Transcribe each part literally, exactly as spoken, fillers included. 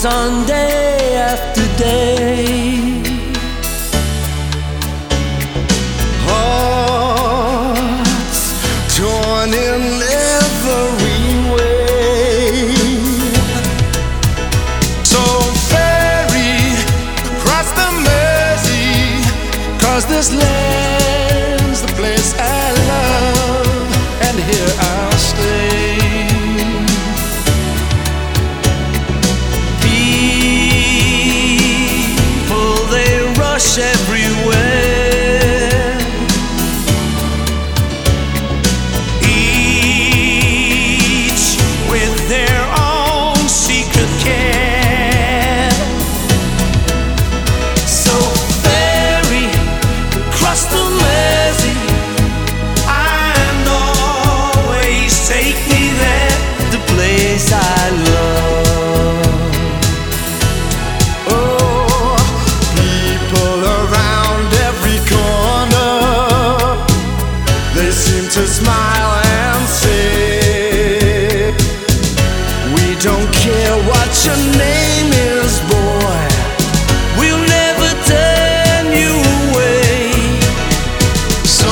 goes on day after day. Hearts torn in every way. So ferry across the Mersey, 'cause this land's the place I love, and here I'll stay. Everywhere, each with their own secret care. So ferry across the Mersey and always take me there, the place I love. To smile and say, we don't care what your name is, boy, we'll never turn you away. So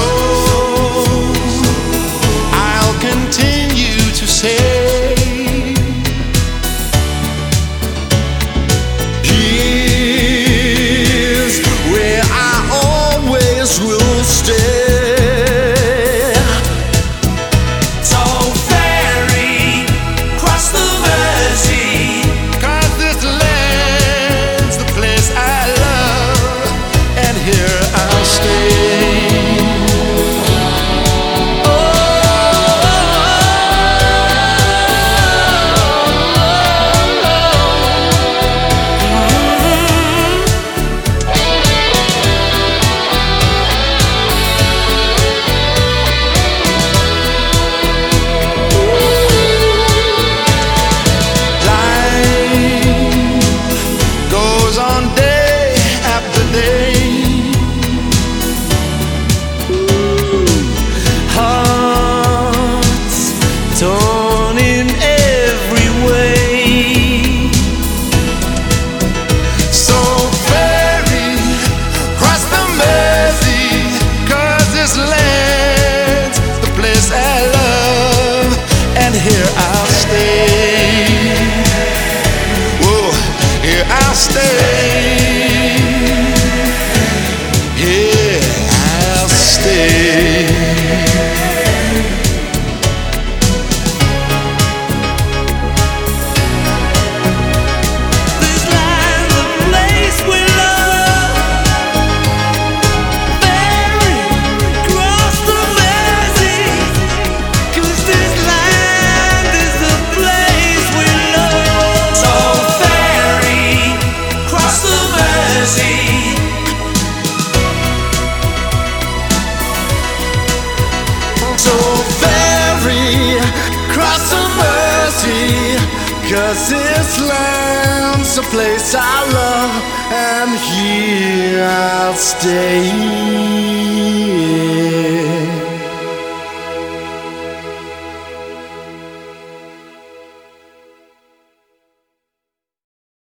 I'll continue to say, here's where I always will stay. Torn in every way. So ferry across the Mersey, 'cause this land's the place I love, and here I'll stay. Whoa, here I'll stay. Here I'll stay. So ferry across the Mersey, 'cause this land's a place I love, and here I'll stay.